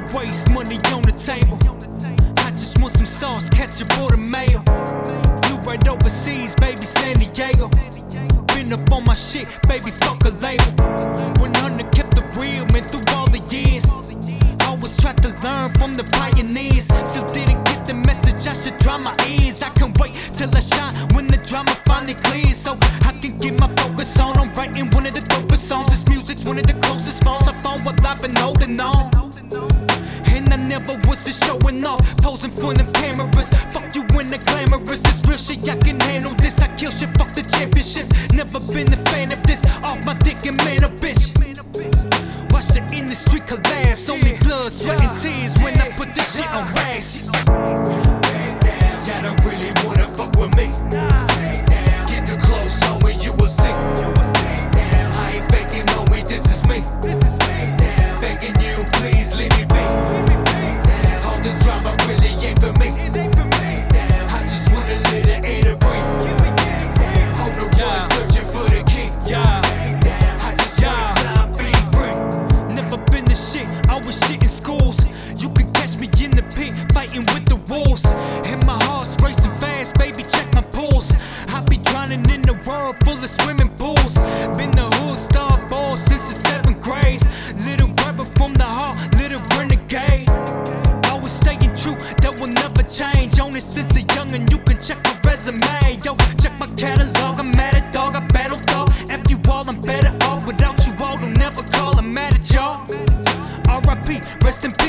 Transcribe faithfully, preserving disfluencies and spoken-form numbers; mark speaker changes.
Speaker 1: waste money on the table. I just want some sauce, ketchup or the mayo. Flew right overseas, baby, San Diego. Been up on my shit, baby, fuck a label. one hundred kept the real, man, through all the years. Always tried to learn from the pioneers. Still didn't get the message, I should dry my ears. I can wait till I shine when the drama finally clears, so I can get my focus on. I'm writing one of the dopest songs. This music's one of the closest phones I found while I've been holding on. And I never was for showing off, posing for them cameras. Fuck you in the glamorous, this real shit, I can handle this. I kill shit, fuck the championships. Never been a fan of this, off my dick and man a bitch. Watch the industry collapse, only blood, sweat and tears when I put this shit on wax. Y'all don't really wanna fuck with me. Get too close, homie, you will see. I ain't faking, homie, this is me. Begging you, please leave me be. All this drama really ain't for me. I just wanna live it and a breathe. On the one searching for the key. I just wanna fly, be free. Never been the shit, I was shit in schools. You can catch me in the pit, fighting with the wolves. And my heart's racing fast, baby, check my pulse. I be drowning in the world full of swimming pools. Been the hood star ball since the seventh grade. Little rebel from the heart, little renegade. Always staying true, that will never change. On it since a youngin', you can check my resume. Yo, check my catalog, I'm mad at dog, I battle dog. F you all, I'm better off. Without you all, don't never call, I'm mad at y'all. R I P, rest in